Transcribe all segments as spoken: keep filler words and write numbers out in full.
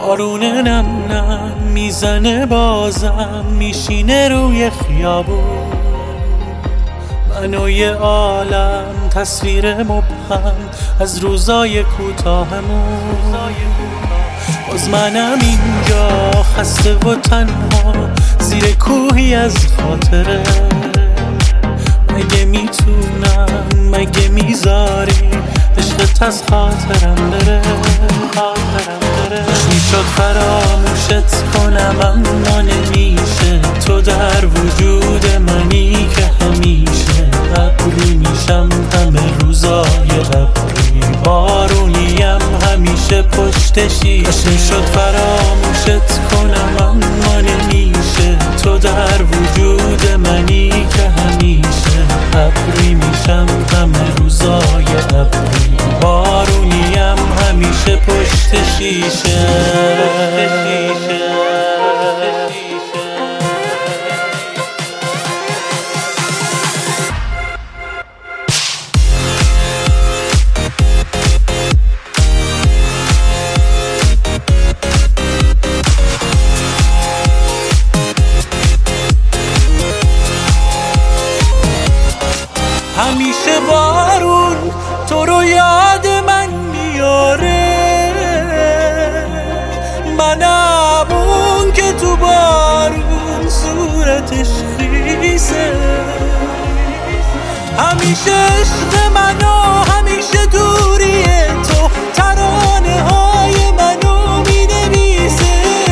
بارون نم نم میزنه بازم میشینه روی خیابون، من و یه عالم تصویر مبهم از روزای کوتاهمون. باز منم اینجا خسته و تنها زیر کوهی از خاطره. مگه میتونم مگه میذاری عشقت از خاطرم بره؟ خوش میشد فراموشت کنم اما نمیشه، تو در وجود منی که همیشه. ابری میشم همه روزای ابری، بارونیم همیشه پشت شیشه. خوش میشد فراموشت کنم اما نمیشه، تو در وجود منی که همیشه. ابری میشم همه روزای ابری، بارونیم همیشه پشت شیشه. همیشه بارون تو رو یاد من میاره، منم اون که تو بارون صورتش خیسه. همیشه عشق من و همیشه دوری تو ترانه های منو مینویسه.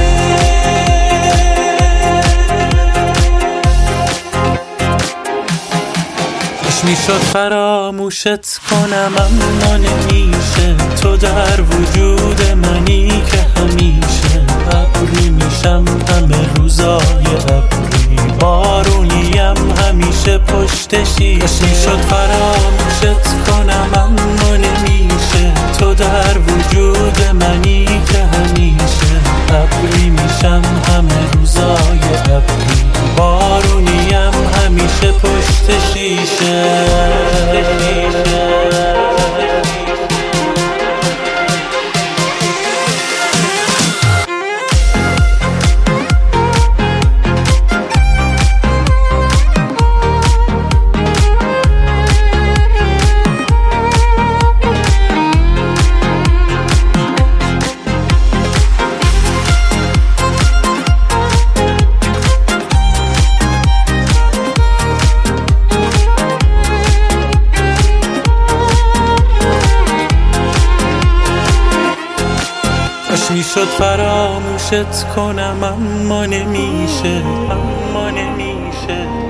میشد فراموشت کنم اما نمیشه، تو در وجود منی که همیشه. ابری میشم همه روزای ابری، بارونیم همیشه پشت شیشه. میشد فراموشت کنم اما نمیشه، تو در وجود منی که همیشه. ابری میشم همه روزای ابری، بارونیم همیشه پشت شیشه. خوش میشد فراموشت کنم اما نمیشه، اما نمیشه.